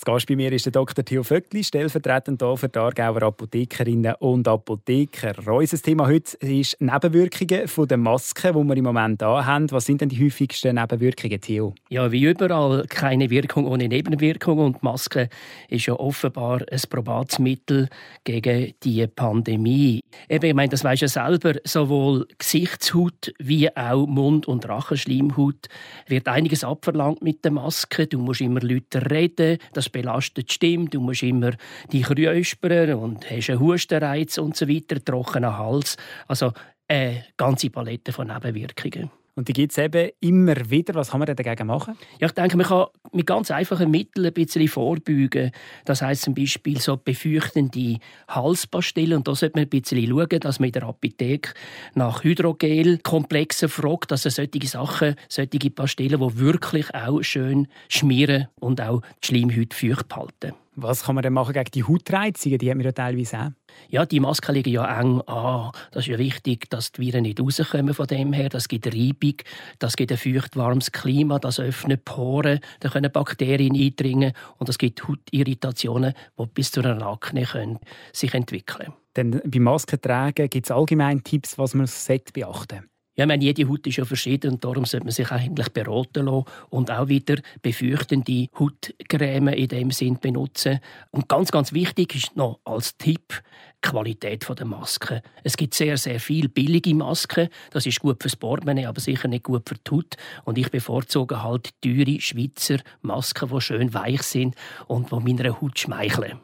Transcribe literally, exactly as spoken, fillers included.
Gast bei mir ist der Doktor Theo Vöckli, stellvertretend hier für die Aargauer Apothekerinnen und Apotheker. Unser Thema heute ist Nebenwirkungen von der Masken, die wir im Moment haben. Was sind denn die häufigsten Nebenwirkungen, Theo? Ja, wie überall keine Wirkung ohne Nebenwirkung. Und die Maske ist ja offenbar ein probates Mittel gegen die Pandemie. Eben, ich meine, das weisst ja selber, sowohl Gesichtshaut wie auch Mund- und Rachenschleimhaut wird einiges abverlangt mit der Maske. Du musst immer lauter reden, das belastet die Stimme, du musst immer dich räuspern und hast einen Hustenreiz und so weiter, trockenen Hals. Also eine ganze Palette von Nebenwirkungen. Und die gibt es eben immer wieder. Was kann man denn dagegen machen? Ja, ich denke, man kann mit ganz einfachen Mitteln ein bisschen vorbeugen. Das heisst zum Beispiel so befeuchtende Halspastillen. Und da sollte man ein bisschen schauen, dass man in der Apotheke nach Hydrogelkomplexen fragt. Also solche Sachen, solche Pastillen, die wirklich auch schön schmieren und auch die Schleimhaut feucht halten. Was kann man denn machen gegen die Hautreizungen? Die haben wir ja teilweise auch. Ja, die Masken liegen ja eng an. Das ist ja wichtig, dass die Viren nicht rauskommen von dem her. Das gibt Reibung, das gibt ein feucht warmes Klima, das öffnet Poren, da können Bakterien eindringen und das gibt Hautirritationen, die bis zu einer Akne können sich entwickeln können. Denn beim Maskentragen gibt es allgemein Tipps, was man beachten sollte. Ja, ich meine, jede Haut ist ja verschieden und darum sollte man sich eigentlich beraten lassen und auch wieder befeuchtende Hautcreme in dem Sinn benutzen. Und ganz, ganz wichtig ist noch als Tipp die Qualität der Maske. Es gibt sehr, sehr viele billige Masken. Das ist gut fürs Portemonnaie, aber sicher nicht gut für die Haut. Und ich bevorzuge halt teure Schweizer Masken, die schön weich sind und die meiner Haut schmeicheln.